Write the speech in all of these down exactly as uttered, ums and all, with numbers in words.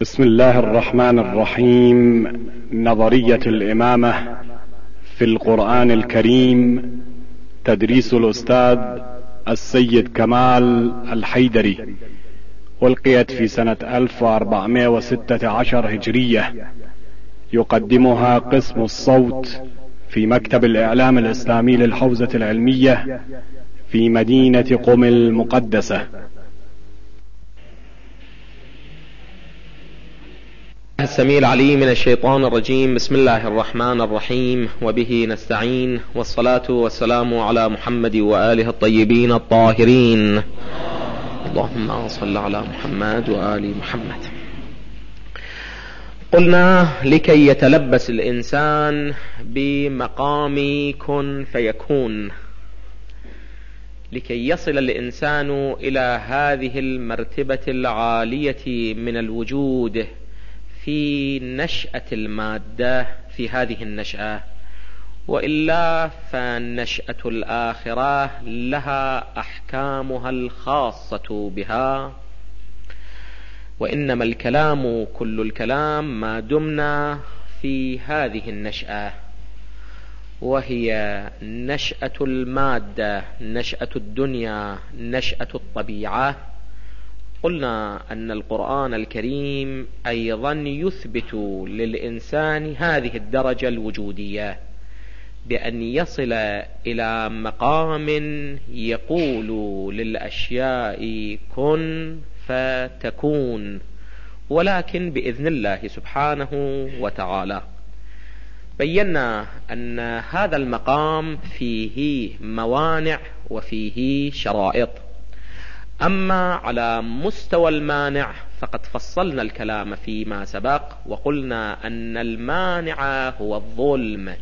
بسم الله الرحمن الرحيم. نظرية الإمامة في القرآن الكريم، تدريس الأستاذ السيد كمال الحيدري، ألقيت في سنة ألف وأربعمائة وستة عشر هجرية. يقدمها قسم الصوت في مكتب الإعلام الإسلامي للحوزة العلمية في مدينة قم المقدسة. السميع العليم من الشيطان الرجيم. بسم الله الرحمن الرحيم، وبه نستعين، والصلاة والسلام على محمد وآله الطيبين الطاهرين. اللهم صل على محمد وآل محمد. قلنا لكي يتلبس الإنسان بمقام كن فيكون، لكي يصل الإنسان إلى هذه المرتبة العالية من الوجود في نشأة المادة في هذه النشأة، وإلا فالنشأة الآخرة لها أحكامها الخاصة بها، وإنما الكلام كل الكلام ما دمنا في هذه النشأة، وهي نشأة المادة، نشأة الدنيا، نشأة الطبيعة. قلنا أن القرآن الكريم أيضا يثبت للإنسان هذه الدرجة الوجودية بأن يصل إلى مقام يقول للأشياء كن فتكون، ولكن بإذن الله سبحانه وتعالى. بينا أن هذا المقام فيه موانع وفيه شرائط. أما على مستوى المانع فقد فصلنا الكلام فيما سبق، وقلنا أن المانع هو الظلم.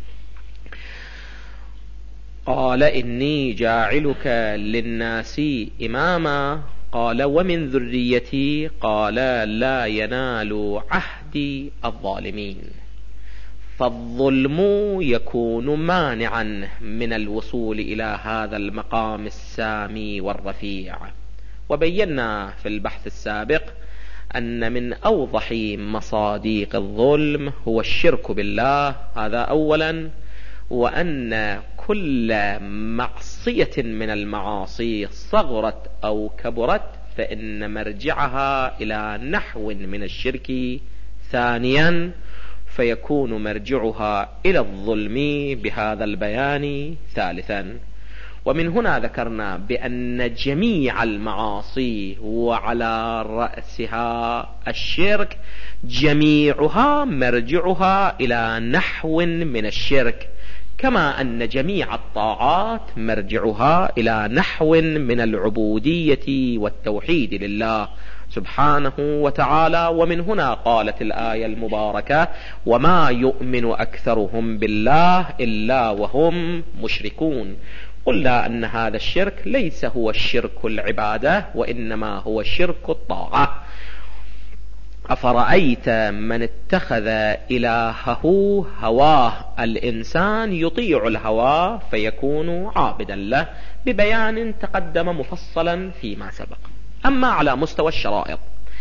قال إني جاعلك للناس إماما، قال ومن ذريتي، قال لا ينال عهد الظالمين. فالظلم يكون مانعا من الوصول إلى هذا المقام السامي والرفيع. وبينا في البحث السابق أن من أوضح مصاديق الظلم هو الشرك بالله، هذا أولا، وأن كل معصية من المعاصي صغرت أو كبرت فإن مرجعها إلى نحو من الشرك. ثانيا فيكون مرجعها إلى الظلم بهذا البيان. ثالثا، ومن هنا ذكرنا بأن جميع المعاصي وعلى رأسها الشرك جميعها مرجعها إلى نحو من الشرك، كما أن جميع الطاعات مرجعها إلى نحو من العبودية والتوحيد لله سبحانه وتعالى. ومن هنا قالت الآية المباركة وما يؤمن أكثرهم بالله إلا وهم مشركون. قلنا أن هذا الشرك ليس هو الشرك العبادة، وإنما هو شرك الطاعة. أفرأيت من اتخذ إلهه هواه، الإنسان يطيع الهوى فيكون عابدا له، ببيان تقدم مفصلا فيما سبق. أما على مستوى الشرائط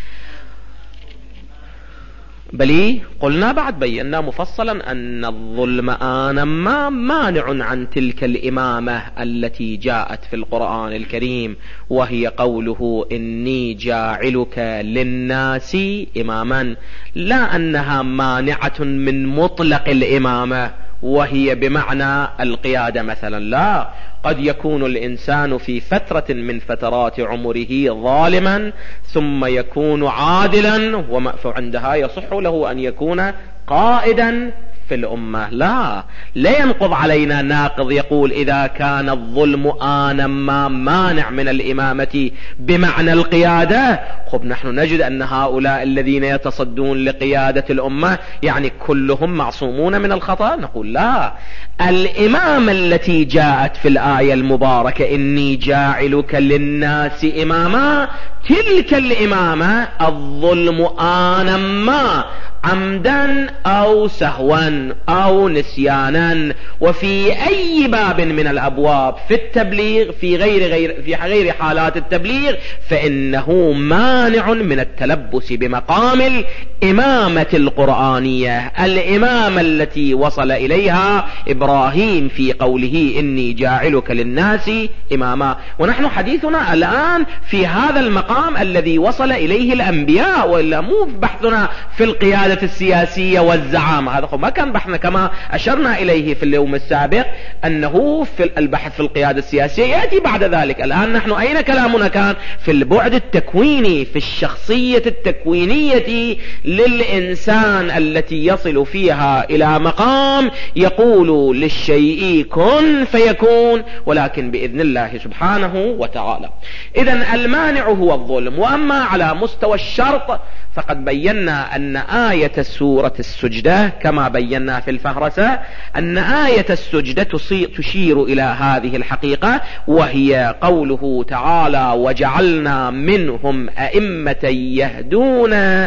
بلي قلنا بعد بينا مفصلا أن الظلم آنما مانع عن تلك الإمامة التي جاءت في القرآن الكريم، وهي قوله إني جاعلك للناس إماما، لا أنها مانعة من مطلق الإمامة وهي بمعنى القيادة مثلا، لا، قد يكون الإنسان في فترة من فترات عمره ظالما ثم يكون عادلا، وعندها يصح له أن يكون قائدا في الأمة. لا لا ينقض علينا ناقض يقول إذا كان الظلم آنما مانع من الإمامة بمعنى القيادة، خب نحن نجد أن هؤلاء الذين يتصدون لقيادة الأمة يعني كلهم معصومون من الخطأ. نقول لا، الإمامة التي جاءت في الآية المباركة إني جاعلك للناس إماما تلك الإمامة الظلم آنا ما عمدا أو سهوا أو نسيانا، وفي أي باب من الأبواب في التبليغ في غير غير في غير حالات التبليغ فإنه مانع من التلبس بمقام الإمامة القرآنية، الإمامة التي وصل إليها إبراهيم في قوله إني جاعلك للناس إماما. ونحن حديثنا الآن في هذا المقام الذي وصل إليه الأنبياء، وإلا مو بحثنا في القيادة السياسية والزعامة، هذا ما كان بحثنا كما أشرنا إليه في اليوم السابق أنه في البحث في القيادة السياسية يأتي بعد ذلك. الآن نحن أين كلامنا كان؟ في البعد التكويني، في الشخصية التكوينية للإنسان التي يصل فيها إلى مقام يقول للشيء كن فيكون، ولكن بإذن الله سبحانه وتعالى. إذن المانع هو الظلم. وأما على مستوى الشرط فقد بينا أن آية سورة السجدة كما بينا في الفهرسة أن آية السجدة تشير إلى هذه الحقيقة، وهي قوله تعالى وجعلنا منهم أئمة يهدون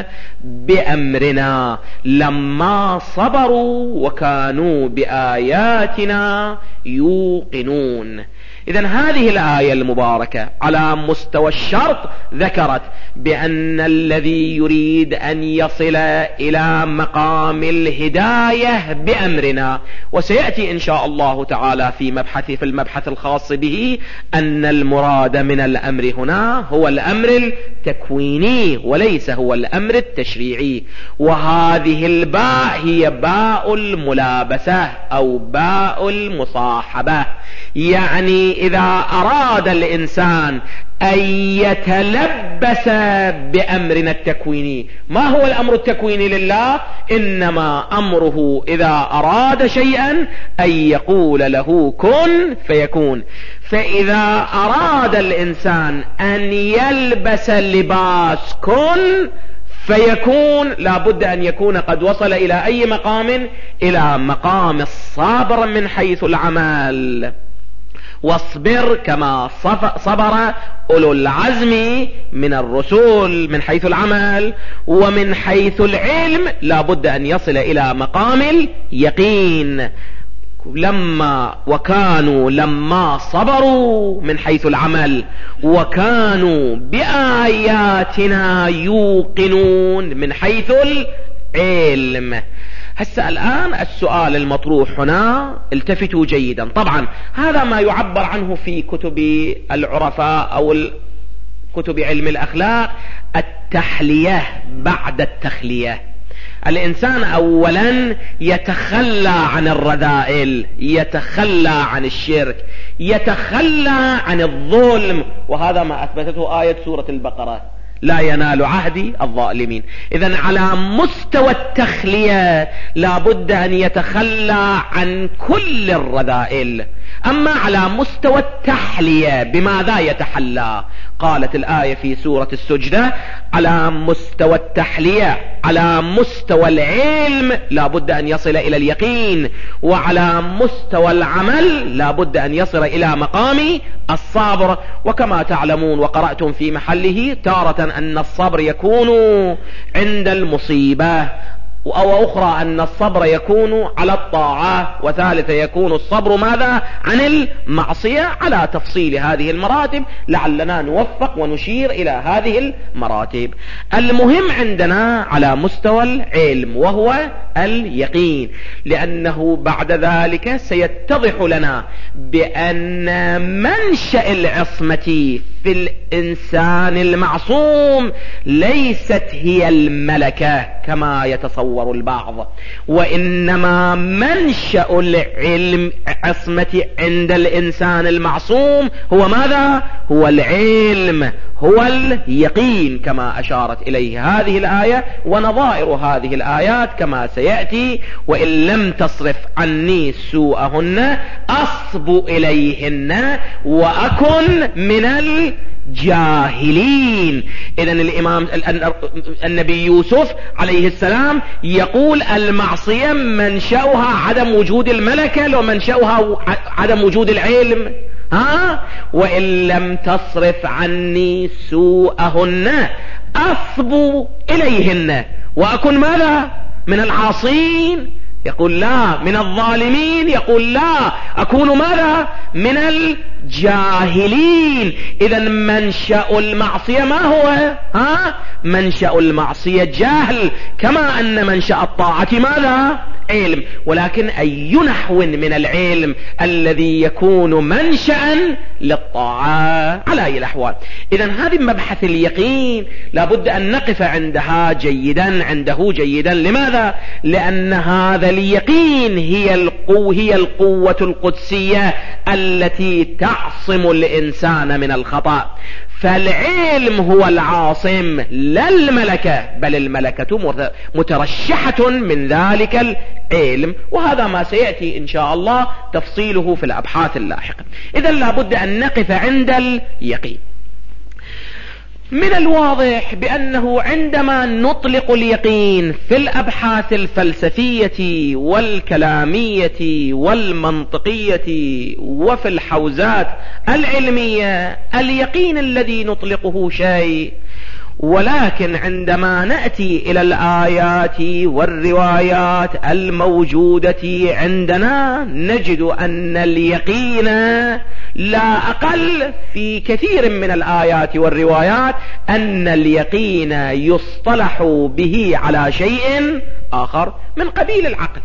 بأمرنا لما صبروا وكانوا بآياتنا يوقنون. إذن هذه الآية المباركة على مستوى الشرط ذكرت بأن الذي يريد أن يصل إلى مقام الهداية بأمرنا، وسيأتي إن شاء الله تعالى في مبحث في المبحث الخاص به أن المراد من الأمر هنا هو الأمر التكويني وليس هو الأمر التشريعي. وهذه الباء هي باء الملابسة أو باء المصاحبة، يعني إذا أراد الإنسان أن يتلبس بأمرنا التكويني، ما هو الأمر التكويني لله؟ إنما أمره إذا أراد شيئا أن يقول له كن فيكون. فإذا أراد الإنسان أن يلبس لباس كن فيكون لابد أن يكون قد وصل إلى أي مقام؟ إلى مقام الصبر من حيث العمل. واصبر كما صبر أولو العزم من الرسل من حيث العمل. ومن حيث العلم لابد أن يصل إلى مقام اليقين. لما وكانوا لما صبروا من حيث العمل وكانوا بآياتنا يوقنون من حيث العلم. هسه الآن السؤال المطروح هنا التفتوا جيدا. طبعا هذا ما يعبر عنه في كتب العرفاء أو كتب علم الأخلاق التحلية بعد التخلية. الإنسان أولا يتخلى عن الرذائل، يتخلى عن الشرك، يتخلى عن الظلم، وهذا ما أثبتته آية سورة البقرة لا ينال عهدي الظالمين. إذن على مستوى التخلية لابد أن يتخلى عن كل الرذائل. أما على مستوى التحلية بماذا يتحلى؟ قالت الآية في سورة السجدة على مستوى التحلية على مستوى العلم لابد أن يصل إلى اليقين، وعلى مستوى العمل لابد أن يصل إلى مقام الصبر. وكما تعلمون وقرأتم في محله تارة أن الصبر يكون عند المصيبة، أو أخرى أن الصبر يكون على الطاعة، وثالثة يكون الصبر ماذا؟ عن المعصية. على تفصيل هذه المراتب لعلنا نوفق ونشير إلى هذه المراتب. المهم عندنا على مستوى العلم وهو اليقين، لأنه بعد ذلك سيتضح لنا بأن منشأ العصمة في الإنسان المعصوم ليست هي الملكة كما يتصور البعض، وإنما منشأ العلم عصمة عند الإنسان المعصوم هو ماذا؟ هو العلم، هو اليقين، كما أشارت إليه هذه الآية ونظائر هذه الآيات كما سيأتي. وإن لم تصرف عني سوءهن أصب إليهن وأكن من الجاهلين. إذن الإمام النبي يوسف عليه السلام يقول المعصية منشأها عدم وجود الملكة، لو منشأها عدم وجود العلم. ها وإن لم تصرف عني سوءهن أصب إليهن وأكن ماذا من العاصين؟ يقول لا. من الظالمين؟ يقول لا. أكون ماذا من الجاهلين. إذا منشأ المعصية ما هو؟ ها منشأ المعصية جهل، كما أن منشأ الطاعة ماذا؟ علم. ولكن أي نحو من العلم الذي يكون منشأ للطاعة على أي الأحوال. إذا هذه مبحث اليقين لابد أن نقف عندها جيدا عنده جيدا. لماذا؟ لأن هذا اليقين هي القوة هي القوة القدسية التي تعصم الإنسان من الخطأ. فالعلم هو العاصم لا الملكة، بل الملكة مترشحة من ذلك العلم، وهذا ما سيأتي إن شاء الله تفصيله في الأبحاث اللاحقة. إذن لابد أن نقف عند اليقين. من الواضح بأنه عندما نطلق اليقين في الأبحاث الفلسفية والكلامية والمنطقية وفي الحوزات العلمية، اليقين الذي نطلقه شيء، ولكن عندما نأتي إلى الآيات والروايات الموجودة عندنا نجد أن اليقين لا أقل في كثير من الآيات والروايات أن اليقين يصطلح به على شيء آخر من قبيل العقل.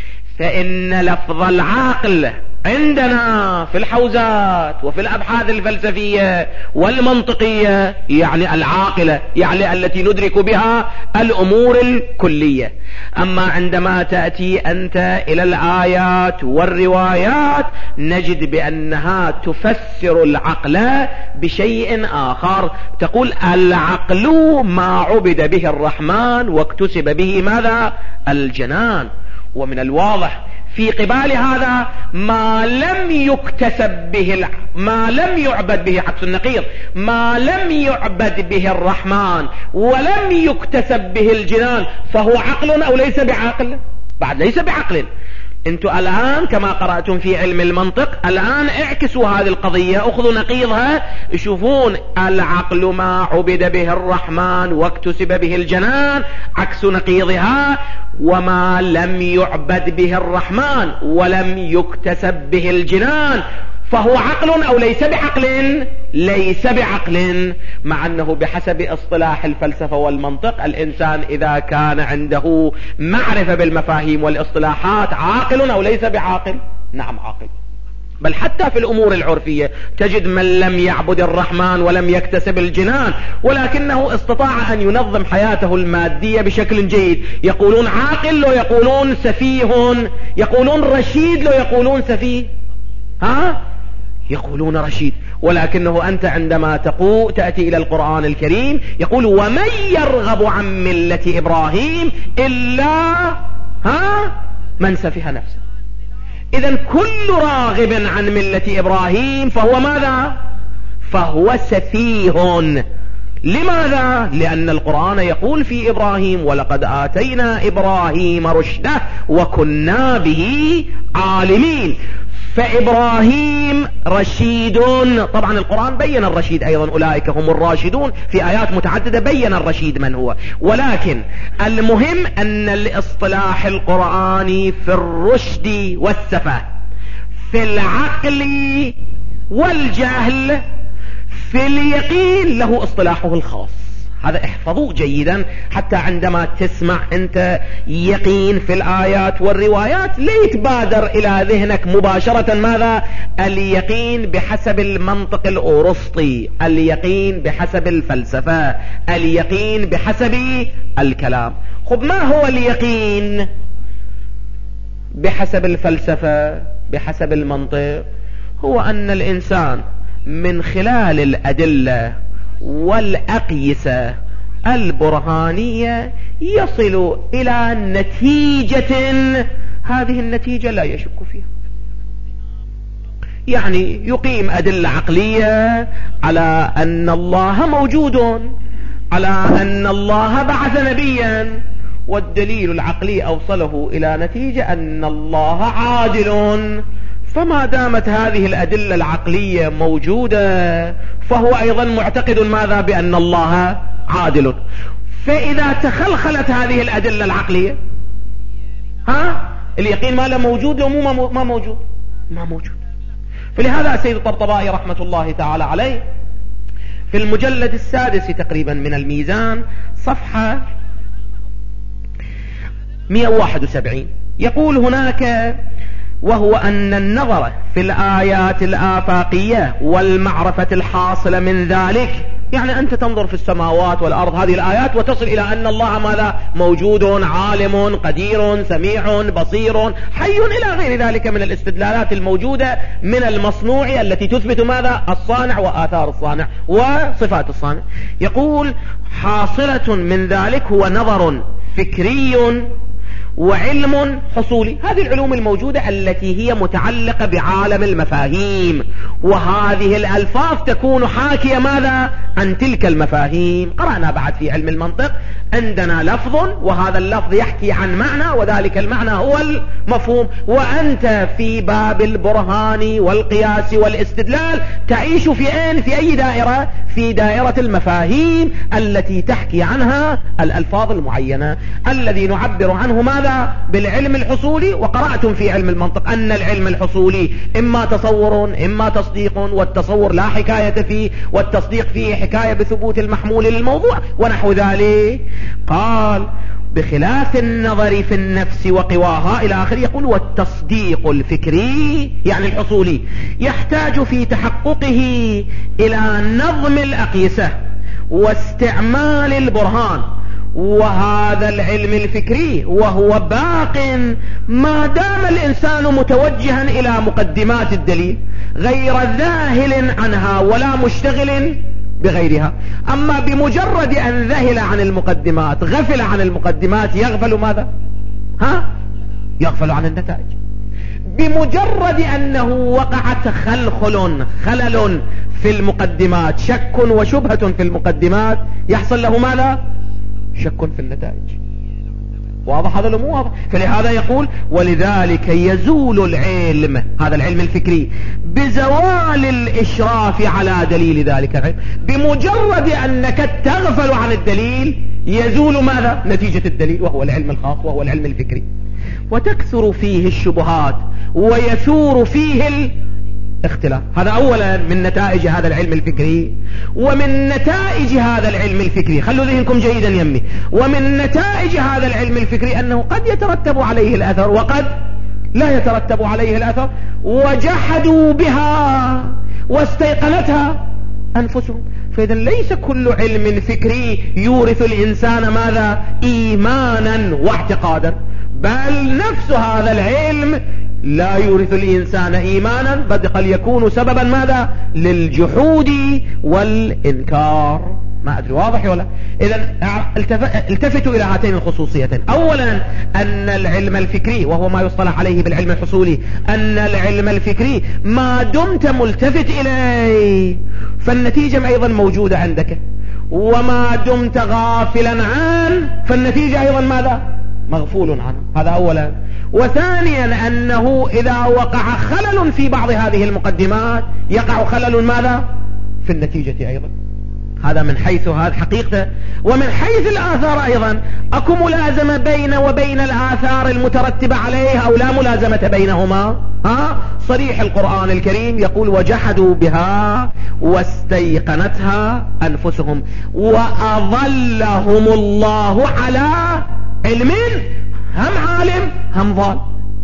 فإن لفظ العقل عندنا في الحوزات وفي الأبحاث الفلسفية والمنطقية يعني العاقلة، يعني التي ندرك بها الأمور الكلية. أما عندما تأتي أنت إلى الآيات والروايات نجد بأنها تفسر العقل بشيء آخر. تقول العقل ما عبد به الرحمن واكتسب به ماذا؟ الجنان. ومن الواضح في قبال هذا ما لم يكتسب به الع... ما لم يعبد به عكس النقيض، ما لم يعبد به الرحمن ولم يكتسب به الجنان فهو عقل أو ليس بعقل؟ بعد ليس بعقل. انتوا الآن كما قرأتم في علم المنطق الآن اعكسوا هذه القضية، اخذوا نقيضها، شوفون العقل ما عبد به الرحمن واكتسب به الجنان عكس نقيضها وما لم يعبد به الرحمن ولم يكتسب به الجنان فهو عقل أو ليس بعقل؟ ليس بعقل. مع أنه بحسب اصطلاح الفلسفة والمنطق الإنسان إذا كان عنده معرفة بالمفاهيم والاصطلاحات عاقل أو ليس بعاقل؟ نعم عاقل. بل حتى في الأمور العرفية تجد من لم يعبد الرحمن ولم يكتسب الجنان ولكنه استطاع أن ينظم حياته المادية بشكل جيد. يقولون عاقل لو يقولون سفيه، يقولون رشيد لو يقولون سفيه، ها يقولون رشيد. ولكنه أنت عندما تقول تأتي إلى القرآن الكريم يقول ومن يرغب عن ملة إبراهيم إلا ها من سفه نفسه. إذن كل راغب عن ملة إبراهيم فهو ماذا؟ فهو سفيه. لماذا؟ لأن القرآن يقول في إبراهيم ولقد آتينا إبراهيم رشده وكنا به عالمين. فإبراهيم رشيد. طبعا القرآن بين الرشيد أيضا، أولئك هم الراشدون، في آيات متعددة بين الرشيد من هو. ولكن المهم أن الاصطلاح القرآني في الرشد والسفه، في العقل والجهل، في اليقين له اصطلاحه الخاص. هذا احفظوه جيدا حتى عندما تسمع انت يقين في الآيات والروايات لا يتبادر الى ذهنك مباشرة ماذا؟ اليقين بحسب المنطق الأورسطي، اليقين بحسب الفلسفة، اليقين بحسب الكلام. خب ما هو اليقين بحسب الفلسفة بحسب المنطق؟ هو أن الإنسان من خلال الأدلة والأقيسة البرهانية يصل إلى نتيجة، هذه النتيجة لا يشك فيها. يعني يقيم أدلة عقلية على أن الله موجود، على أن الله بعث نبيا، والدليل العقلي أوصله إلى نتيجة أن الله عادل، فما دامت هذه الأدلة العقلية موجودة فهو أيضا معتقد ماذا؟ بأن الله عادل. فإذا تخلخلت هذه الأدلة العقلية ها اليقين ما له موجود لو مو ما موجود ما موجود. فلهذا السيد الطبطبائي رحمة الله تعالى عليه في المجلد السادس تقريبا من الميزان صفحة مئة وواحد وسبعين يقول هناك: وهو أن النظر في الآيات الآفاقية والمعرفة الحاصلة من ذلك، يعني أنت تنظر في السماوات والأرض هذه الآيات وتصل إلى أن الله ماذا؟ موجود، عالم، قدير، سميع، بصير، حي، إلى غير ذلك من الاستدلالات الموجودة من المصنوع التي تثبت ماذا؟ الصانع وآثار الصانع وصفات الصانع. يقول: حاصلة من ذلك هو نظر فكري وعلم حصولي. هذه العلوم الموجودة التي هي متعلقة بعالم المفاهيم، وهذه الألفاظ تكون حاكية ماذا؟ عن تلك المفاهيم. قرأنا بعد في علم المنطق عندنا لفظ وهذا اللفظ يحكي عن معنى وذلك المعنى هو المفهوم، وأنت في باب البرهان والقياس والاستدلال تعيش في أين؟ في أي دائرة؟ في دائرة المفاهيم التي تحكي عنها الألفاظ المعينة الذي نعبر عنه ماذا؟ بالعلم الحصولي. وقرأتم في علم المنطق أن العلم الحصولي إما تصور إما تصديق، والتصور لا حكاية فيه، والتصديق فيه حكاية بثبوت المحمول للموضوع ونحو ذلك. قال: بخلاف النظر في النفس وقواها إلى آخر. يقول: والتصديق الفكري يعني الحصولي يحتاج في تحققه إلى نظم الأقيسة واستعمال البرهان، وهذا العلم الفكري وهو باق ما دام الإنسان متوجها إلى مقدمات الدليل غير ذاهل عنها ولا مشتغل بغيرها. أما بمجرد أن ذهل عن المقدمات، غفل عن المقدمات، يغفل ماذا؟ ها؟ يغفل عن النتائج. بمجرد أنه وقعت خلخل خلل في المقدمات، شك وشبهة في المقدمات، يحصل له ماذا؟ شك في النتائج. واضح هذا الأمور؟ واضح. فلهذا يقول: ولذلك يزول العلم، هذا العلم الفكري، بزوال الإشراف على دليل ذلك العلم. بمجرد أنك تغفل عن الدليل يزول ماذا؟ نتيجة الدليل، وهو العلم الخاص وهو العلم الفكري. وتكثر فيه الشبهات ويثور فيه الاختلاف. هذا أولا من نتائج هذا العلم الفكري. ومن نتائج هذا العلم الفكري، خلوا ذهنكم جيدا يمي، ومن نتائج هذا العلم الفكري أنه قد يترتب عليه الأثر وقد لا يترتب عليه الأثر. وجحدوا بها واستيقنتها أنفسهم. فإذا ليس كل علم فكري يورث الإنسان ماذا؟ إيمانا واعتقادا، بل نفس هذا العلم لا يورث الإنسان إيمانا، بل قد يكون سببا ماذا؟ للجحود والإنكار. ما أدري واضح ولا؟ إذن التفتوا إلى هاتين الخصوصيتين. أولا أن العلم الفكري وهو ما يصطلح عليه بالعلم الحصولي، أن العلم الفكري ما دمت ملتفت إليه فالنتيجة أيضا موجودة عندك، وما دمت غافلا عنه فالنتيجة أيضا ماذا؟ مغفول عنه. هذا أولا. وثانيا أنه إذا وقع خلل في بعض هذه المقدمات يقع خلل ماذا؟ في النتيجة أيضا. هذا من حيث هذا حقيقته. ومن حيث الآثار أيضا أكو ملازمة بين وبين الآثار المترتبة عليه أو لا ملازمة بينهما؟ ها؟ صريح القرآن الكريم يقول: وجحدوا بها واستيقنتها أنفسهم وأضلهم الله على علم، هم عالم هم ضال.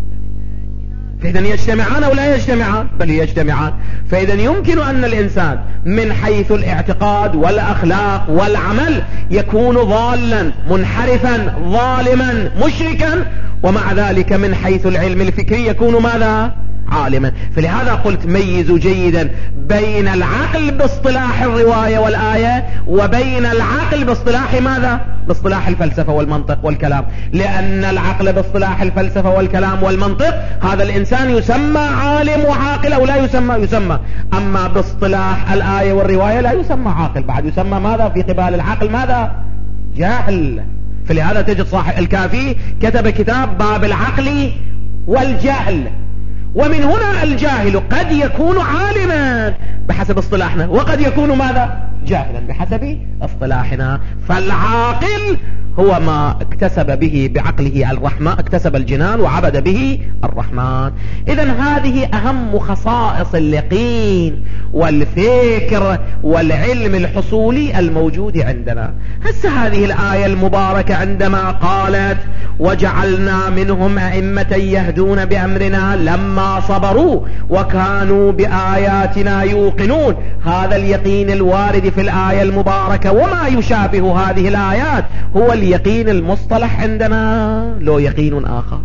فإذا يجتمعان أو لا يجتمعان؟ بل يجتمعان. فإذا يمكن أن الإنسان من حيث الاعتقاد والأخلاق والعمل يكون ضالا منحرفا ظالما مشركا، ومع ذلك من حيث العلم الفكري يكون ماذا؟ عالما. فلهذا قلت ميزوا جيدا بين العقل باصطلاح الرواية والآية وبين العقل باصطلاح ماذا؟ باصطلاح الفلسفة والمنطق والكلام. لأن العقل باصطلاح الفلسفة والكلام والمنطق هذا الإنسان يسمى عالم وعاقل أو لا يسمى؟ يسمى. أما باصطلاح الآية والرواية لا يسمى عاقل، بعد يسمى ماذا في قبال العقل؟ ماذا؟ جاهل. فلهذا تجد صاحب الكافي كتب كتاب باب العقل والجهل، ومن هنا الجاهل قد يكون عالما بحسب اصطلاحنا، وقد يكون ماذا؟ جاهلا بحسب اصطلاحنا. فالعاقل هو ما اكتسب به بعقله الرحمة، اكتسب الجنان وعبد به الرحمن. إذن هذه أهم خصائص اليقين والفكر والعلم الحصولي الموجود عندنا. هسه هذه الآية المباركة عندما قالت وجعلنا منهم أئمة يهدون بأمرنا لما صبروا وكانوا بآياتنا يوقنون، هذا اليقين الوارد في الآية المباركة وما يشابه هذه الآيات هو اليقين المصطلح عندنا، لو يقين آخر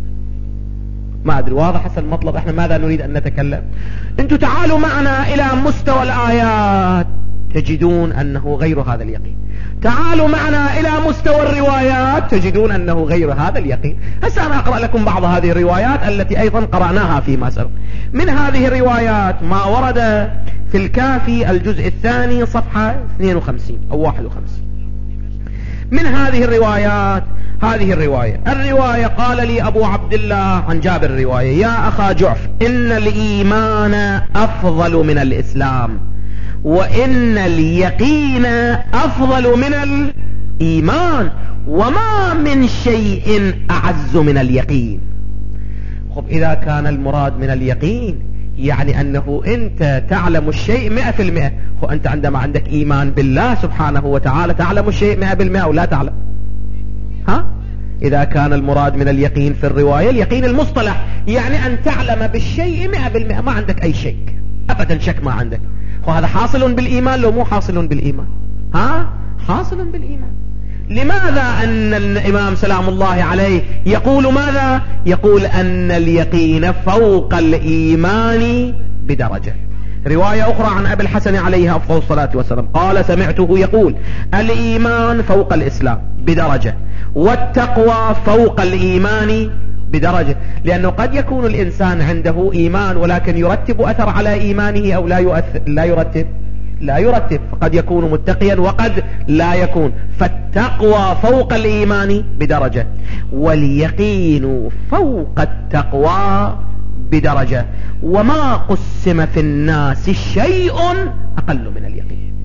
ما أدري. واضح هسه المطلب؟ احنا ماذا نريد أن نتكلم؟ انتوا تعالوا معنا إلى مستوى الآيات تجدون أنه غير هذا اليقين، تعالوا معنا إلى مستوى الروايات تجدون أنه غير هذا اليقين. هسه أنا أقرأ لكم بعض هذه الروايات التي أيضا قرأناها فيما سبق. من هذه الروايات ما ورد في الكافي الجزء الثاني صفحة اثنين وخمسين أو واحد وخمسين. من هذه الروايات هذه الرواية الرواية قال لي أبو عبد الله عن جابر الرواية: يا أخا جعف، إن الإيمان أفضل من الإسلام، وإن اليقين أفضل من الإيمان، وما من شيء أعز من اليقين. خب إذا كان المراد من اليقين يعني أنه أنت تعلم الشيء مئة في المئة، خب أنت عندما عندك إيمان بالله سبحانه وتعالى تعلم الشيء مئة بالمئة أو لا تعلم؟ ها؟ إذا كان المراد من اليقين في الرواية اليقين المصطلح يعني أن تعلم بالشيء مئة بالمئة، ما عندك أي شك أبدا، شك ما عندك. وهذا حاصل بالإيمان لو مو حاصل بالإيمان؟ ها؟ حاصل بالإيمان. لماذا أن الإمام سلام الله عليه يقول ماذا؟ يقول أن اليقين فوق الإيمان بدرجة. رواية أخرى عن أبي الحسن عليه أفضل الصلاة والسلام قال: سمعته يقول: الإيمان فوق الإسلام بدرجة، والتقوى فوق الإيمان بدرجة. لأنه قد يكون الإنسان عنده إيمان ولكن يرتب أثر على إيمانه أو لا يؤثر لا يرتب لا يرتب فقد يكون متقيا وقد لا يكون. فالتقوى فوق الإيمان بدرجة، واليقين فوق التقوى بدرجة، وما قسم في الناس شيء أقل من اليقين.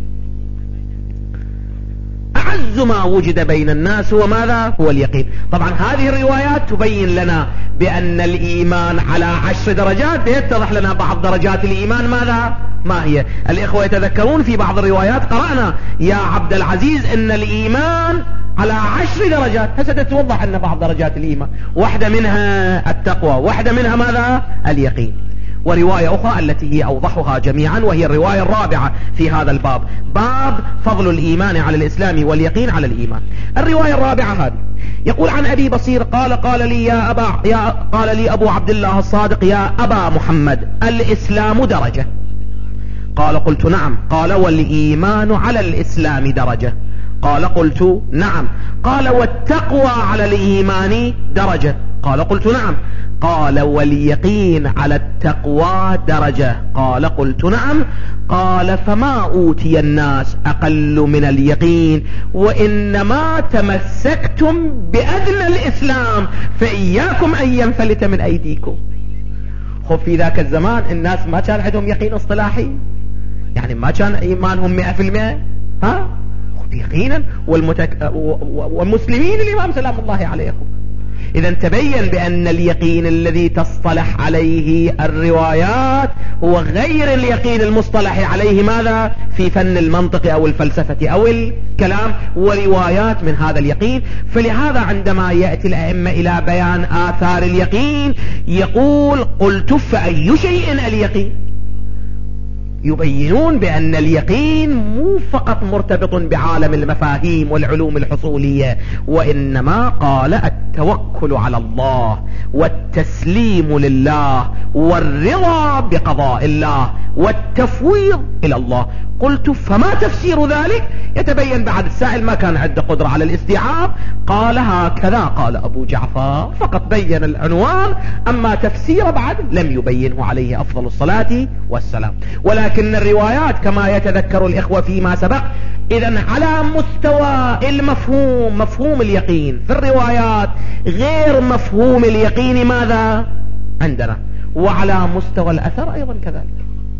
أعز ما وجد بين الناس هو ماذا؟ هو اليقين. طبعا هذه الروايات تبين لنا بأن الإيمان على عشر درجات، يتضح لنا بعض درجات الإيمان ماذا؟ ما هي؟ الإخوة يتذكرون في بعض الروايات قرأنا يا عبد العزيز إن الإيمان على عشر درجات. هسه تتوضح أن بعض درجات الإيمان واحدة منها التقوى، واحدة منها ماذا؟ اليقين. ورواية أخرى التي هي أوضحها جميعا وهي الرواية الرابعة في هذا الباب، باب فضل الإيمان على الإسلام واليقين على الإيمان. الرواية الرابعة هذه يقول عن أبي بصير قال: قال لي يا أبا يا قال لي أبو عبد الله الصادق: يا أبا محمد، الإسلام درجة؟ قال: قلت نعم. قال: والإيمان على الإسلام درجة؟ قال: قلت نعم. قال: والتقوى على الإيمان درجة؟ قال: قلت نعم. قال: واليقين على التقوى درجة؟ قال: قلت نعم. قال: فما أوتي الناس أقل من اليقين، وإنما تمسكتم بأدنى الإسلام، فإياكم أن ينفلت من أيديكم. خب في ذاك الزمان الناس ما كان عندهم يقين اصطلاحي، يعني ما كان إيمانهم مئة في المئة، ها؟ يقينا. والمتك... والمسلمين الإمام سلام الله عليهم. إذا تبين بأن اليقين الذي تصطلح عليه الروايات هو غير اليقين المصطلح عليه ماذا؟ في فن المنطق أو الفلسفة أو الكلام، وروايات من هذا اليقين. فلهذا عندما يأتي الأئمة إلى بيان آثار اليقين يقول: قلت فأي شيء اليقين؟ يبينون بأن اليقين مو فقط مرتبط بعالم المفاهيم والعلوم الحصولية، وإنما قال التوكل على الله والتسليم لله والرضا بقضاء الله والتفويض إلى الله. قلت: فما تفسير ذلك؟ يتبين بعد السائل ما كان عنده قدرة على الاستيعاب، قال: هكذا قال أبو جعفر، فقط بين العنوان، أما تفسير بعد لم يبينه عليه أفضل الصلاة والسلام. ولكن الروايات كما يتذكر الإخوة فيما سبق، إذن على مستوى المفهوم، مفهوم اليقين في الروايات غير مفهوم اليقين ماذا عندنا. وعلى مستوى الأثر أيضا كذلك.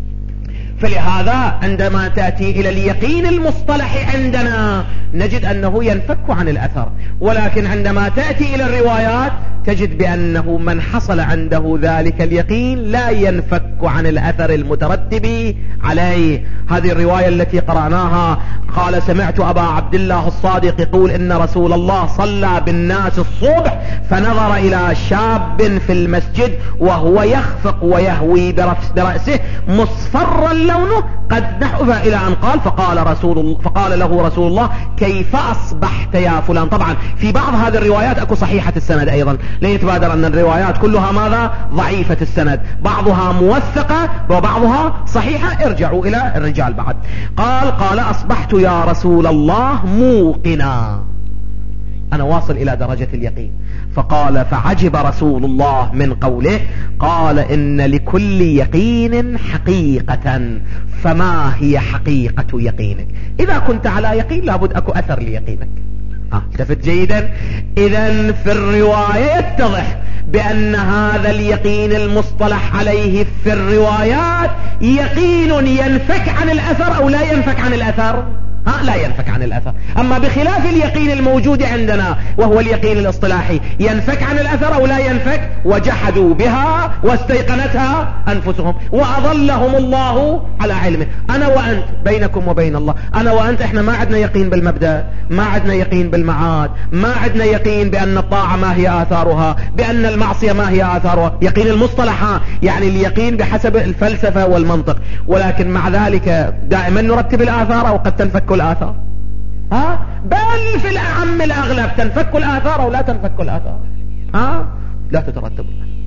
فلهذا عندما تأتي إلى اليقين المصطلح عندنا نجد أنه ينفك عن الأثر، ولكن عندما تأتي إلى الروايات تجد بأنه من حصل عنده ذلك اليقين لا ينفك عن الأثر المترتب عليه. هذه الرواية التي قرأناها قال سمعت أبا عبد الله الصادق يقول إن رسول الله صلى بالناس الصبح فنظر إلى شاب في المسجد وهو يخفق ويهوي برأسه مصفرا لونه قد نحف إلى أن قال فقال, رسول الله فقال له رسول الله كيف أصبحت يا فلان. طبعا في بعض هذه الروايات أكو صحيحة السند أيضا، لا يتبادر أن الروايات كلها ماذا ضعيفة السند، بعضها موثقة وبعضها صحيحة. ارجعوا إلى الرجال بعد. قال قال أصبحت يا رسول الله موقنا، أنا واصل إلى درجة اليقين. فقال فعجب رسول الله من قوله قال إن لكل يقين حقيقة، فما هي حقيقة يقينك؟ إذا كنت على يقين لابد أكو أثر ليقينك. التفت جيدا. إذن في الرواية يتضح بأن هذا اليقين المصطلح عليه في الروايات يقين ينفك عن الأثر أو لا ينفك عن الأثر؟ ها لا ينفك عن الأثر. أما بخلاف اليقين الموجود عندنا وهو اليقين الاصطلاحي ينفك عن الأثر أو لا ينفك؟ وجحدوا بها واستيقنتها أنفسهم وأضلهم الله على علمه. أنا وأنت بينكم وبين الله، أنا وأنت إحنا ما عندنا يقين بالمبدأ، ما عندنا يقين بالمعاد، ما عندنا يقين بأن الطاعة ما هي آثارها، بأن المعصية ما هي آثارها. يقين المصطلح يعني اليقين بحسب الفلسفة والمنطق، ولكن مع ذلك دائما نرتب الآثار أو قد تنفك الآثار. ها بل في الأعم الأغلب تنفك الآثار أو لا تنفك الآثار، ها لا تترتب.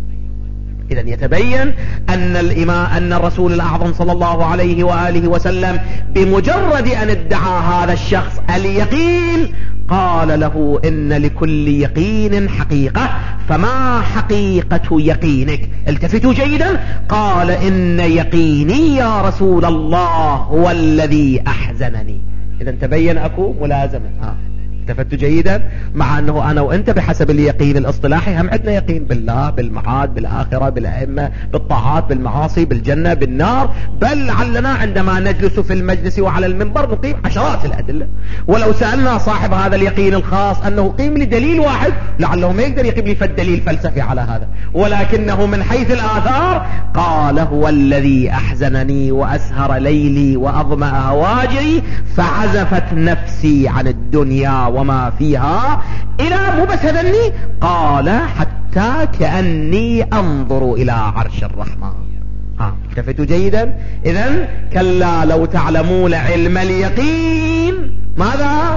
إذا يتبين أن الإمام أن الرسول الأعظم صلى الله عليه وآله وسلم بمجرد أن ادعى هذا الشخص اليقين قال له إن لكل يقين حقيقة، فما حقيقة يقينك؟ التفتوا جيدا. قال إن يقيني يا رسول الله هو الذي أحزنني. إذا تبين أكو ملازمة. ها التفتوا جيدا. مع أنه أنا وأنت بحسب اليقين الاصطلاحي هم عندنا يقين بالله، بالمعاد، بالآخرة، بالأئمة، بالطاعات، بالمعاصي، بالجنة، بالنار، بل علنا عندما نجلس في المجلس وعلى المنبر نقيم عشرات الأدلة. ولو سألنا صاحب هذا اليقين الخاص أنه قيم لي دليل واحد لعله ما يقدر يقيم لي فالدليل فلسفي على هذا، ولكنه من حيث الآثار قال هو الذي أحزنني وأسهر ليلي وأظمأ هواجري فعزفت نفسي عن الدنيا وما فيها إلى مو بس هذني قال حتى كأني أنظر إلى عرش الرحمن. ها التفتوا جيدا. إذن كلا لو تعلمون علم اليقين ماذا؟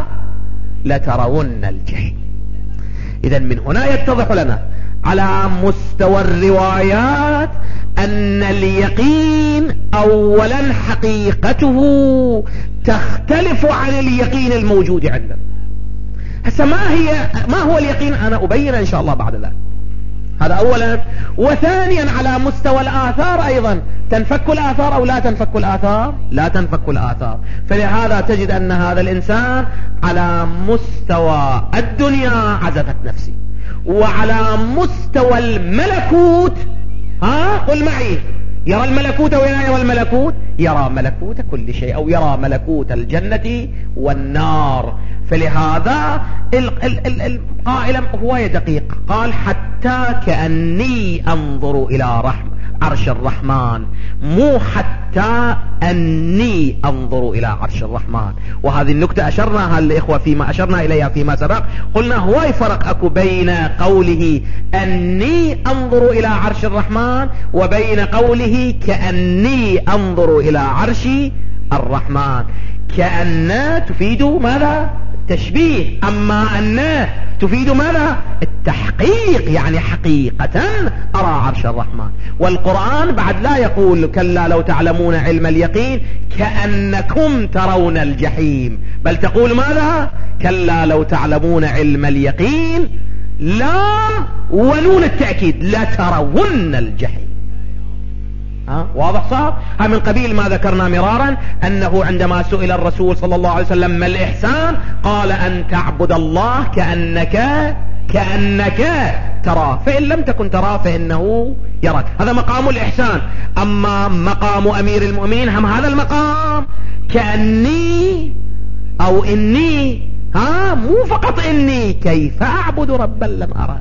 لترون الجحيم. إذن من هنا يتضح لنا على مستوى الروايات أن اليقين أولا حقيقته تختلف عن اليقين الموجود عندنا. هسه ما هي ما هو اليقين؟ أنا أبين إن شاء الله بعد ذلك. هذا أولا. وثانيا على مستوى الآثار أيضا تنفك الآثار أو لا تنفك الآثار؟ لا تنفك الآثار. فلهذا تجد أن هذا الإنسان على مستوى الدنيا عزفت نفسي، وعلى مستوى الملكوت ها قل معي يرى الملكوت ولا يرى الملكوت؟ يرى ملكوت كل شيء أو يرى ملكوت الجنة والنار. فلهذا القائل هو دقيق قال حتى كأني أنظر إلى رحم عرش الرحمن، مو حتى أني أنظر إلى عرش الرحمن. وهذه النكتة أشرناها الإخوة فيما أشرنا إليها فيما سبق. قلنا هو فرق أكو بين قوله أني أنظر إلى عرش الرحمن وبين قوله كأني أنظر إلى عرش الرحمن. كأن تفيد ماذا؟ تشبيه، أما أن تفيد ماذا؟ التحقيق، يعني حقيقة أرى عرش الرحمن. والقرآن بعد لا يقول كلا لو تعلمون علم اليقين كأنكم ترون الجحيم، بل تقول ماذا؟ كلا لو تعلمون علم اليقين لا ونون التأكيد لا ترون الجحيم. ها واضح صار؟ ها من قبيل ما ذكرنا مرارا أنه عندما سئل الرسول صلى الله عليه وسلم ما الإحسان قال أن تعبد الله كأنك كأنك تراه، فإن لم تكن تراه فإنه يراك. هذا مقام الإحسان. أما مقام أمير المؤمنين هم هذا المقام كأني أو إني، ها مو فقط إني، كيف أعبد ربا لم أراه.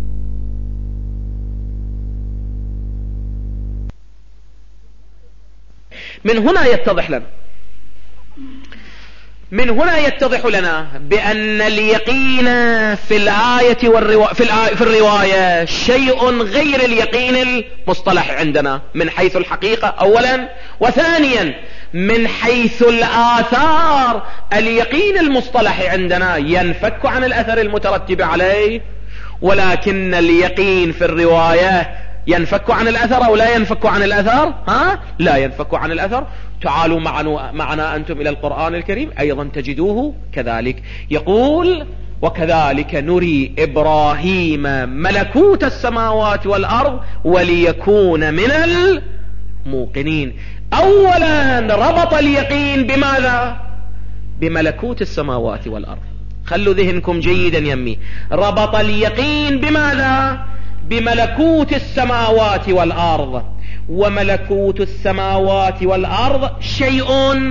من هنا يتضح لنا من هنا يتضح لنا بأن اليقين في الآية والروا... في, الآية في الرواية شيء غير اليقين المصطلح عندنا من حيث الحقيقة أولا، وثانيا من حيث الآثار. اليقين المصطلح عندنا ينفك عن الأثر المترتب عليه، ولكن اليقين في الرواية ينفك عن الأثر أو لا ينفك عن الأثر؟ ها؟ لا ينفك عن الأثر. تعالوا معنا, معنا أنتم إلى القرآن الكريم أيضا تجدوه كذلك. يقول: وكذلك نري إبراهيم ملكوت السماوات والأرض وليكون من الموقنين. أولا ربط اليقين بماذا؟ بملكوت السماوات والأرض. خلوا ذهنكم جيدا يمي. ربط اليقين بماذا؟ بملكوت السماوات والأرض. وملكوت السماوات والأرض شيء،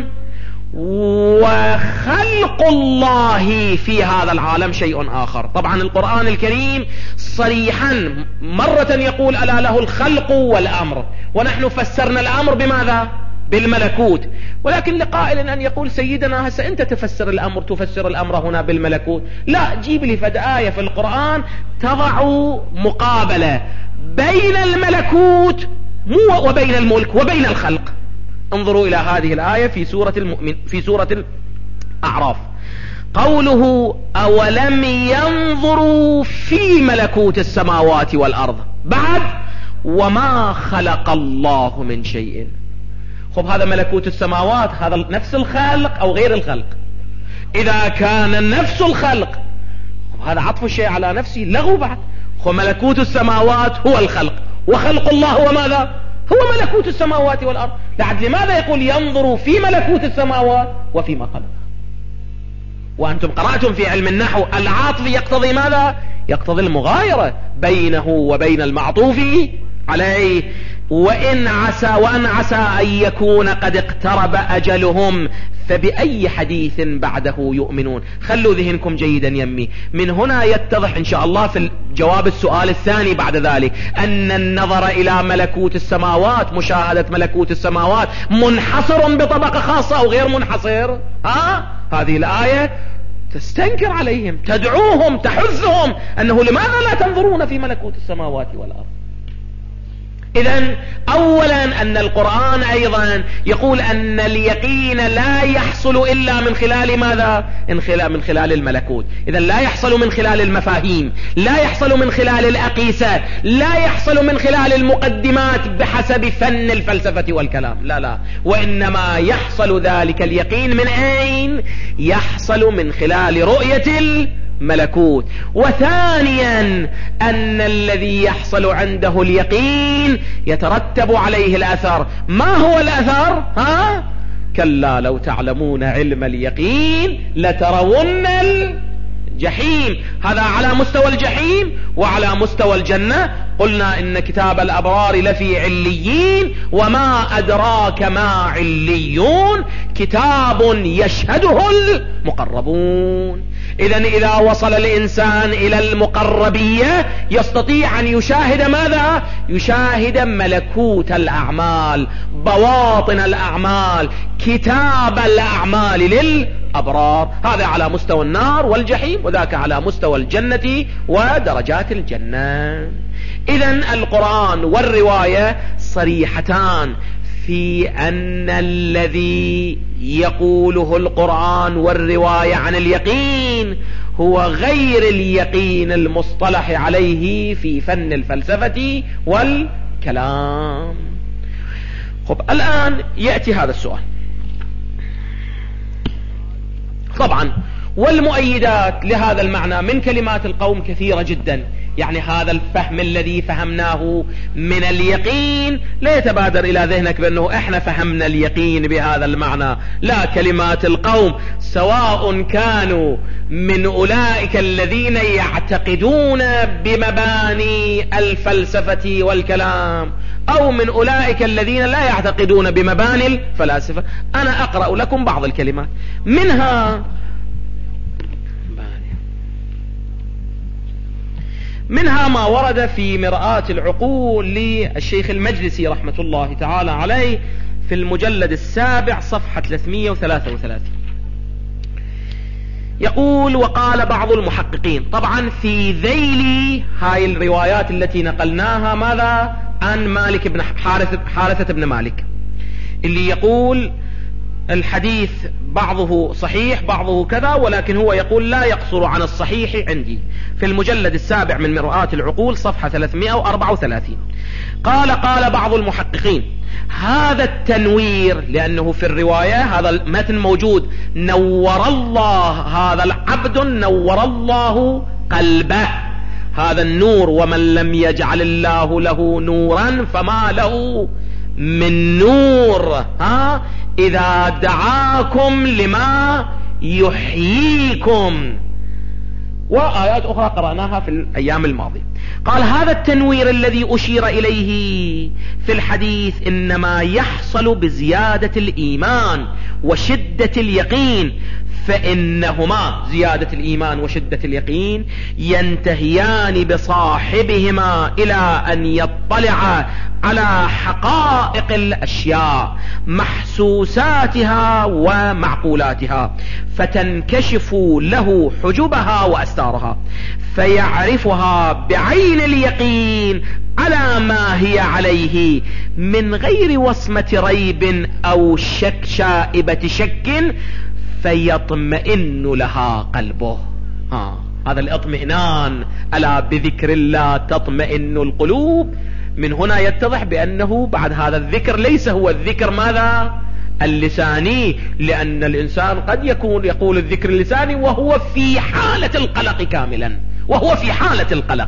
وخلق الله في هذا العالم شيء آخر. طبعا القرآن الكريم صريحا مرة يقول: ألا له الخلق والأمر، ونحن فسرنا الأمر بماذا؟ بالملكوت. ولكن لقائل أن يقول: سيدنا هسه أنت تفسر الأمر تفسر الأمر هنا بالملكوت. لا، جيب لي فد آية في القرآن تضع مقابلة بين الملكوت وبين الملك وبين الخلق. انظروا إلى هذه الآية في سورة المؤمن في سورة الأعراف. قوله: أولم ينظروا في ملكوت السماوات والأرض، بعد وما خلق الله من شيء. خب هذا ملكوت السماوات، هذا نفس الخلق أو غير الخلق؟ إذا كان نفس الخلق هذا عطف الشيء على نفسه لغو بعد. خب ملكوت السماوات هو الخلق، وخلق الله هو ماذا؟ هو ملكوت السماوات والأرض. لعد لماذا يقول ينظروا في ملكوت السماوات وفيما خلق؟ وأنتم قرأتم في علم النحو العاطف يقتضي ماذا؟ يقتضي المغايرة بينه وبين المعطوف عليه. وإن عسى وأن عسى أن يكون قد اقترب أجلهم فبأي حديث بعده يؤمنون. خلوا ذهنكم جيدا يمي. من هنا يتضح إن شاء الله في جواب السؤال الثاني بعد ذلك أن النظر إلى ملكوت السماوات، مشاهدة ملكوت السماوات، منحصر بطبقة خاصة أو غير منحصر. ها؟ هذه الآية تستنكر عليهم، تدعوهم، تحثهم أنه لماذا لا تنظرون في ملكوت السماوات والأرض. إذن أولا أن القرآن أيضا يقول أن اليقين لا يحصل إلا من خلال ماذا؟ من خلال الملكوت. إذن لا يحصل من خلال المفاهيم، لا يحصل من خلال الأقيسة، لا يحصل من خلال المقدمات بحسب فن الفلسفة والكلام، لا لا، وإنما يحصل ذلك اليقين من أين؟ يحصل من خلال رؤية الملكوت. وثانيا أن الذي يحصل عنده اليقين يترتب عليه الأثر. ما هو الأثر؟ ها؟ كلا لو تعلمون علم اليقين لترون الجحيم. هذا على مستوى الجحيم. وعلى مستوى الجنة قلنا إن كتاب الأبرار لفي عليين، وما أدراك ما عليون، كتاب يشهده المقربون. إذن إذا وصل الإنسان إلى المقربية يستطيع أن يشاهد ماذا؟ يشاهد ملكوت الأعمال، بواطن الأعمال، كتاب الأعمال للأبرار. هذا على مستوى النار والجحيم، وذاك على مستوى الجنة ودرجات الجنة. إذن القرآن والرواية صريحتان في أن الذي يقوله القرآن والرواية عن اليقين هو غير اليقين المصطلح عليه في فن الفلسفة والكلام. خب الآن يأتي هذا السؤال. طبعا والمؤيدات لهذا المعنى من كلمات القوم كثيرة جدا. يعني هذا الفهم الذي فهمناه من اليقين لا يتبادر إلى ذهنك بأنه إحنا فهمنا اليقين بهذا المعنى. لا، كلمات القوم سواء كانوا من أولئك الذين يعتقدون بمباني الفلسفة والكلام أو من أولئك الذين لا يعتقدون بمباني الفلاسفة. أنا أقرأ لكم بعض الكلمات منها منها ما ورد في مرآة العقول للشيخ المجلسي رحمة الله تعالى عليه في المجلد السابع صفحة ثلاثمئة وثلاثة وثلاثين. يقول: وقال بعض المحققين، طبعا في ذيل هاي الروايات التي نقلناها ماذا عن مالك بن حارث حارثة بن مالك، اللي يقول الحديث بعضه صحيح بعضه كذا، ولكن هو يقول لا يقصر عن الصحيح عندي، في المجلد السابع من مرآة العقول صفحة ثلاثمئة وأربعة وثلاثين. قال قال بعض المحققين: هذا التنوير، لأنه في الرواية هذا المتن موجود، نور الله هذا العبد نور الله قلبه، هذا النور، ومن لم يجعل الله له نورا فما له من نور، ها إذا دعاكم لما يحييكم، وآيات أخرى قرأناها في الأيام الماضية. قال: هذا التنوير الذي أشير إليه في الحديث إنما يحصل بزيادة الإيمان وشدة اليقين، فإنهما زيادة الإيمان وشدة اليقين ينتهيان بصاحبهما إلى أن يطلع على حقائق الأشياء محسوساتها ومعقولاتها، فتنكشف له حجبها وأستارها، فيعرفها بعين اليقين على ما هي عليه من غير وصمة ريب أو شك شائبة شك، فيطمئن لها قلبه. ها هذا الاطمئنان، ألا بذكر الله تطمئن القلوب. من هنا يتضح بأنه بعد هذا الذكر ليس هو الذكر ماذا اللساني، لأن الإنسان قد يكون يقول الذكر اللساني وهو في حالة القلق كاملا، وهو في حالة القلق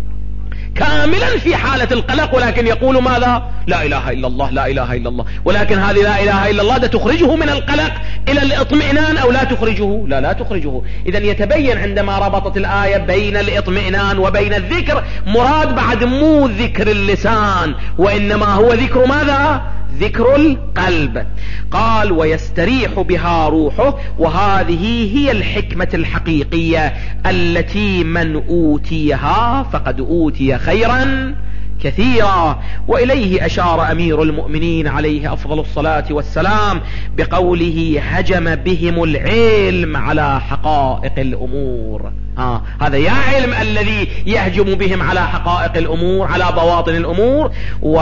كاملا في حالة القلق، ولكن يقول ماذا؟ لا إله إلا الله لا إله إلا الله، ولكن هذه لا إله إلا الله ده تخرجه من القلق إلى الاطمئنان أو لا تخرجه؟ لا لا تخرجه. إذن يتبين عندما ربطت الآية بين الاطمئنان وبين الذكر، مراد بعد مو ذكر اللسان، وإنما هو ذكر ماذا؟ ذكر القلب. قال: ويستريح بها روحه، وهذه هي الحكمة الحقيقية التي من أوتيها فقد أوتي خيرا كثيرا. وإليه أشار أمير المؤمنين عليه أفضل الصلاة والسلام بقوله: هجم بهم العلم على حقائق الأمور. آه هذا يا علم الذي يهجم بهم على حقائق الأمور، على بواطن الأمور.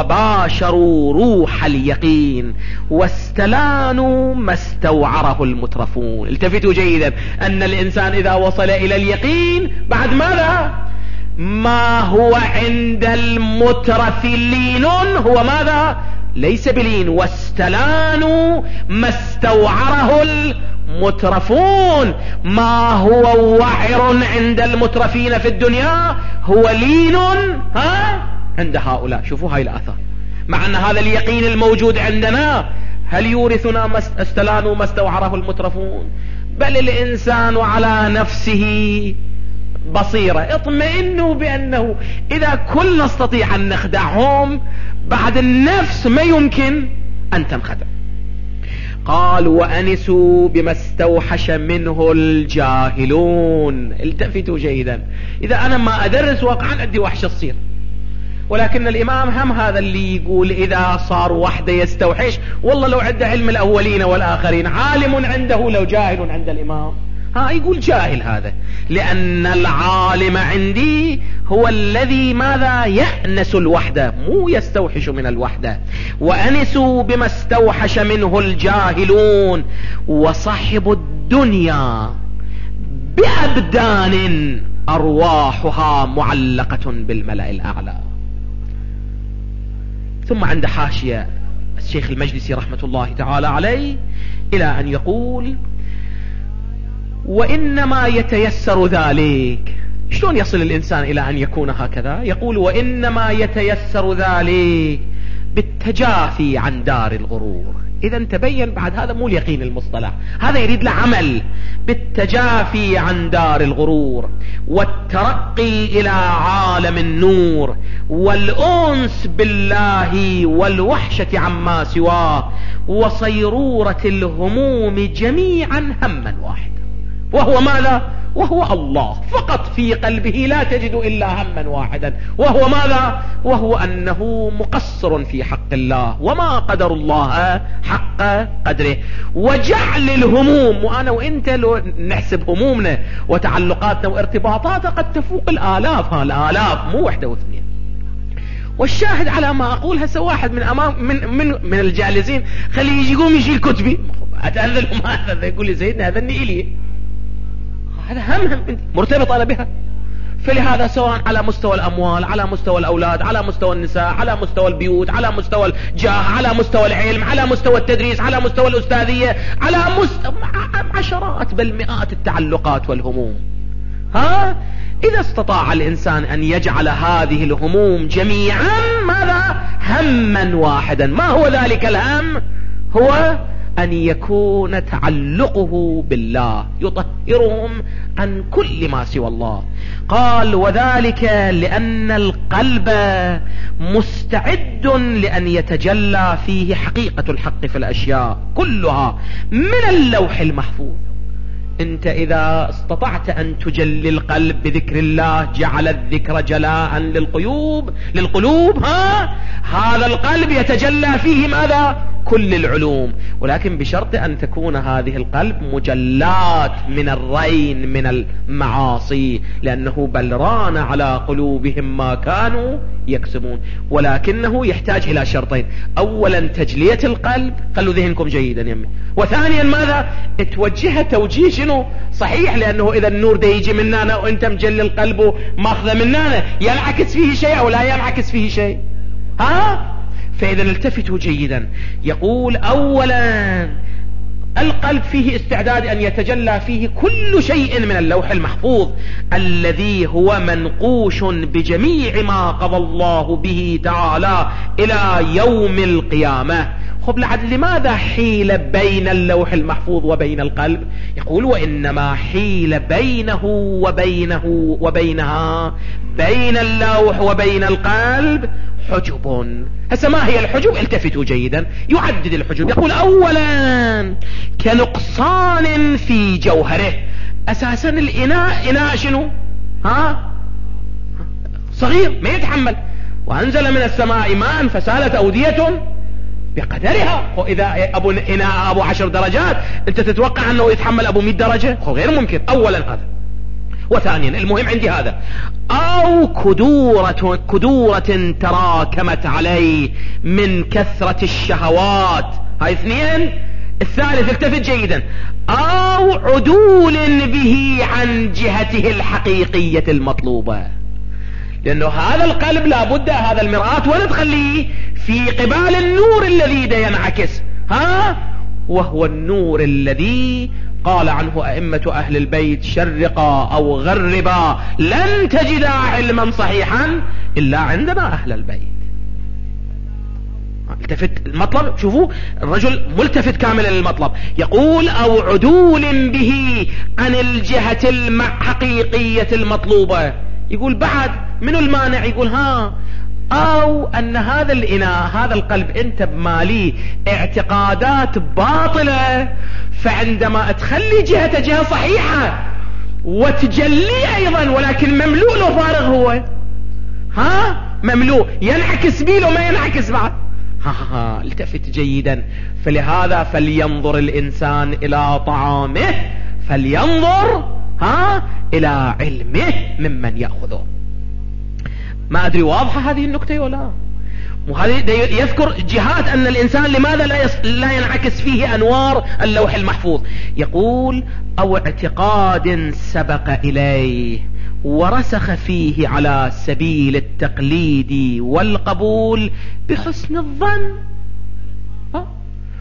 وباشروا روح اليقين واستلانوا ما استوعره المترفون. التفتوا جيدا أن الإنسان إذا وصل إلى اليقين بعد ماذا؟ ما هو عند المترف لين هو ماذا؟ ليس بلين. واستلانوا ما استوعره المترفون، ما هو وعر عند المترفين في الدنيا هو لين ها عند هؤلاء. شوفوا هاي الآثار، مع أن هذا اليقين الموجود عندنا هل يورثنا ما استلانوا ما استوعره المترفون؟ بل الإنسان على نفسه بصيرة. اطمئنوا بأنه إذا كل نستطيع أن نخدعهم، بعد النفس ما يمكن أن تنخدع. قال: وأنسوا بما استوحش منه الجاهلون. التفتوا جيدا، إذا أنا ما أدرس واقعا عندي وحشة تصير، ولكن الإمام هم هذا اللي يقول إذا صار وحده يستوحش. والله لو عنده علم الأولين والآخرين، عالم عنده لو جاهل عند الإمام، ها يقول جاهل هذا، لأن العالم عندي هو الذي ماذا؟ يأنس الوحدة، مو يستوحش من الوحدة. وأنسوا بما استوحش منه الجاهلون، وصاحب الدنيا بأبدان أرواحها معلقة بالملأ الأعلى. ثم عند حاشية الشيخ المجلسي رحمة الله تعالى عليه إلى أن يقول: وإنما يتيسر ذلك شلون يصل الإنسان إلى أن يكون هكذا؟ يقول وإنما يتيسر ذلك بالتجافي عن دار الغرور. إذا تبين بعد هذا مو اليقين المصطلح، هذا يريد له عمل. بالتجافي عن دار الغرور والترقي إلى عالم النور والأنس بالله والوحشة عما سواه وصيرورة الهموم جميعا هما واحدا، وهو ماذا؟ وهو الله فقط. في قلبه لا تجد إلا هما واحدا، وهو ماذا؟ وهو أنه مقصر في حق الله وما قدر الله حق قدره. وجعل الهموم، وأنا وإنت لو نحسب همومنا وتعلقاتنا وارتباطاتنا قد تفوق الآلاف، ها الآلاف مو واحدة واثنين. والشاهد على ما أقول هسه واحد من أمام من من من الجالسين خليه يجي يقوم يشيل كتبي، أتأذن هذا يقول لي زيدنا أذني إلي، هذا هم هم مرتبطة بها. فلهذا سواء على مستوى الأموال، على مستوى الأولاد، على مستوى النساء، على مستوى البيوت، على مستوى الجاه، على مستوى العلم، على مستوى التدريس، على مستوى الأستاذية، على مستوى عشرات بل مئات التعلقات والهموم. ها إذا استطاع الإنسان أن يجعل هذه الهموم جميعا ماذا؟ هما واحدا. ما هو ذلك الهم؟ هو أن يكون تعلقه بالله يطهرهم عن كل ما سوى الله. قال وذلك لأن القلب مستعد لأن يتجلى فيه حقيقة الحق في الأشياء كلها من اللوح المحفوظ. انت اذا استطعت ان تجلي القلب بذكر الله جعل الذكر جلاء للقلوب للقلوب ها هذا القلب يتجلى فيه ماذا؟ كل العلوم، ولكن بشرط ان تكون هذه القلب مجلات من الرين من المعاصي، لانه بل ران على قلوبهم ما كانوا يكسبون. ولكنه يحتاج الى شرطين: اولا تجلية القلب، خلوا ذهنكم جيدا يمي، وثانيا ماذا؟ توجهه توجيه شنو؟ صحيح، لانه اذا النور ده يجي مننا وانت مجلي القلب ماخذه مننا ينعكس فيه شيء او لا ينعكس فيه شيء؟ ها؟ فاذا التفتوا جيدا. يقول اولا القلب فيه استعداد ان يتجلى فيه كل شيء من اللوح المحفوظ الذي هو منقوش بجميع ما قضى الله به تعالى الى يوم القيامة. خب لعد لماذا حيل بين اللوح المحفوظ وبين القلب؟ يقول وانما حيل بينه وبينه وبينها بين اللوح وبين القلب حجب. هسه ما هي الحجب؟ التفتوا جيدا، يعدد الحجب. يقول اولا كنقصان في جوهره. اساسا الاناء اناء شنو؟ ها صغير ما يتحمل، وانزل من السماء ماء فسالت اودية بقدرها. واذا ابو اناء ابو عشر درجات انت تتوقع انه يتحمل ابو مئة درجة؟ غير ممكن. اولا هذا. وثانيا المهم عندي هذا، او كدورة كدورة تراكمت عليه من كثرة الشهوات. هاي اثنين. الثالث التفت جيدا، او عدول به عن جهته الحقيقية المطلوبة. لانه هذا القلب لابد هذا المرآة ولا تخليه في قبال النور الذي دا ينعكس، ها وهو النور الذي قال عنه أئمة أهل البيت شرقا أو غربا لن تجد علما صحيحا إلا عندنا أهل البيت. التفت المطلب، شوفوا الرجل ملتفت كاملا للمطلب. يقول أو عدول به عن الجهة الحقيقية المطلوبة. يقول بعد منو المانع؟ يقول ها او ان هذا الاناء هذا القلب انت بماليه اعتقادات باطلة، فعندما تخلي جهته جهة صحيحة وتجلي ايضا ولكن مملوء لو فارغ هو، ها مملوء ينعكس بيه لو ما ينعكس بعد. ها ها التفت جيدا. فلهذا فلينظر الانسان الى طعامه فلينظر ها الى علمه ممن يأخذه. ما ادري واضحة هذه النكتة ولا؟ وهذه يذكر جهات ان الانسان لماذا لا, يص... لا ينعكس فيه انوار اللوح المحفوظ. يقول او اعتقاد سبق اليه ورسخ فيه على سبيل التقليد والقبول بحسن الظن. ها؟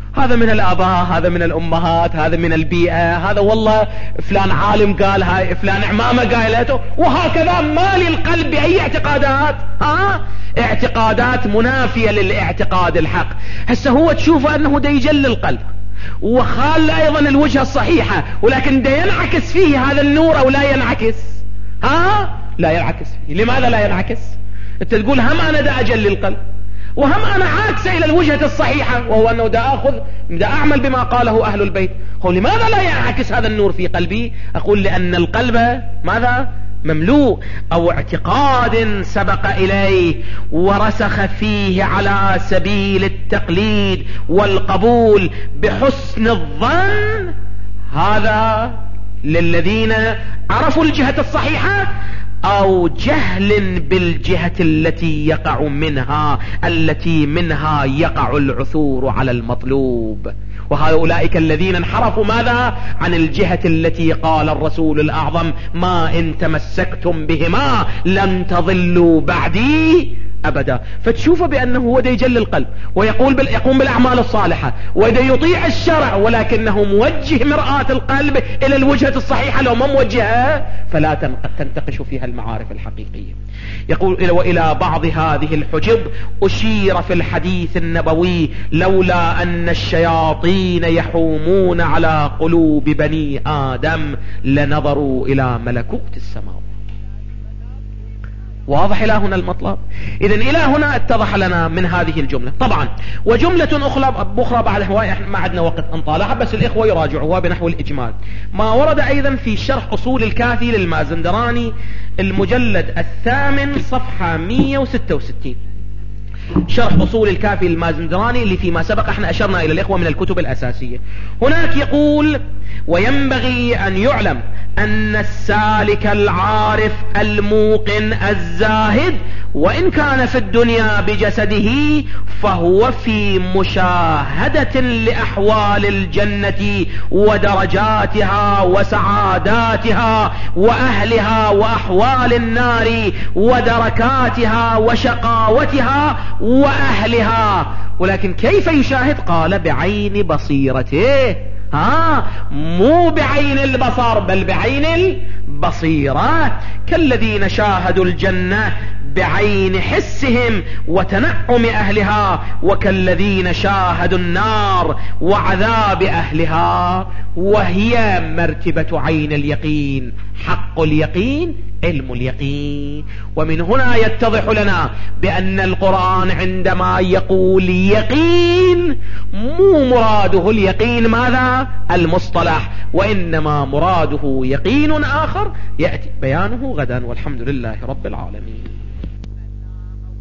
هذا من الآباء، هذا من الأمهات، هذا من البيئة، هذا والله فلان عالم قالها، فلان عمامة قايلته، وهكذا ما للقلب بأي اعتقادات، ها اعتقادات منافية للاعتقاد الحق. هسه هو تشوفه أنه دا يجل القلب وخال أيضا الوجهة الصحيحة، ولكن دا ينعكس فيه هذا النور أو لا ينعكس؟ ها لا ينعكس فيه. لماذا لا ينعكس؟ انت تقول هم أنا دا أجل القلب وهم أنا عاكس إلى الوجهة الصحيحة، وهو أنه دا أخذ دا أعمل بما قاله أهل البيت. قول لماذا لا ينعكس هذا النور في قلبي؟ أقول لأن القلب ماذا؟ مملوء أو اعتقاد سبق إليه ورسخ فيه على سبيل التقليد والقبول بحسن الظن. هذا للذين عرفوا الجهة الصحيحة، أو جهل بالجهة التي يقع منها التي منها يقع العثور على المطلوب. وهؤلاء الذين انحرفوا ماذا؟ عن الجهة التي قال الرسول الأعظم: ما إن تمسكتم بهما لن تضلوا بعدي أبدا. فتشوف بأنه هو دا يجل القلب ويقول بال... يقوم بالأعمال الصالحة ودا يطيع الشرع، ولكنه موجه مرآة القلب إلى الوجهة الصحيحة. لو ما موجهها فلا تنتقش فيها المعارف الحقيقية. يقول: وإلى بعض هذه الحجب أشير في الحديث النبوي: لولا أن الشياطين يحومون على قلوب بني آدم لنظروا إلى ملكوت السماوات. واضح إلى هنا المطلب؟ إذن إلى هنا اتضح لنا من هذه الجملة. طبعا وجملة أخرى بعد هواية ما عندنا وقت نطالعها، بس الإخوة يراجعوها بنحو الإجمال. ما ورد أيضا في شرح أصول الكافي للمازندراني المجلد الثامن صفحة مئة وستة وستين، شرح أصول الكافي للمازندراني اللي فيما سبق احنا أشرنا إلى الإخوة من الكتب الأساسية. هناك يقول: وينبغي أن يعلم أن السالك العارف الموقن الزاهد وإن كان في الدنيا بجسده فهو في مشاهدة لأحوال الجنة ودرجاتها وسعاداتها وأهلها وأحوال النار ودركاتها وشقاوتها وأهلها. ولكن كيف يشاهد؟ قال: بعين بصيرته، ها مو بعين البصر بل بعين البصيرة، كالذين شاهدوا الجنة بعين حسهم وتنعم أهلها، وكالذين شاهدوا النار وعذاب أهلها. وهي مرتبة عين اليقين، حق اليقين علم اليقين. ومن هنا يتضح لنا بأن القرآن عندما يقول يقين مو مراده اليقين ماذا؟ المصطلح، وإنما مراده يقين آخر يأتي بيانه غدا، والحمد لله رب العالمين.